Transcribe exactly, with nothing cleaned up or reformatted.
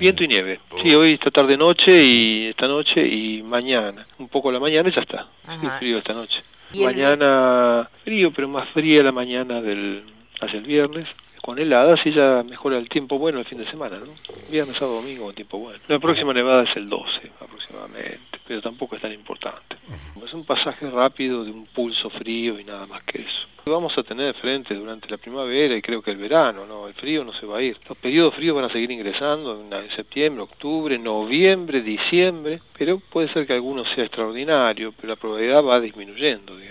Viento y nieve. Sí, hoy esta tarde noche y esta noche y mañana. Un poco a la mañana y ya está. Sí, frío esta noche. Mañana frío, pero más fría la mañana del hacia el viernes. Con heladas y ya mejora el tiempo bueno el fin de semana, ¿no? Viernes, sábado, domingo con tiempo bueno. La próxima nevada es el doce aproximadamente, pero tampoco es tan importante. Es un pasaje rápido de un pulso frío y nada más que eso. Vamos a tener frente durante la primavera y creo que el verano, ¿no? El frío no se va a ir. Los periodos fríos van a seguir ingresando en septiembre, octubre, noviembre, diciembre, pero puede ser que alguno sea extraordinario, pero la probabilidad va disminuyendo, digamos.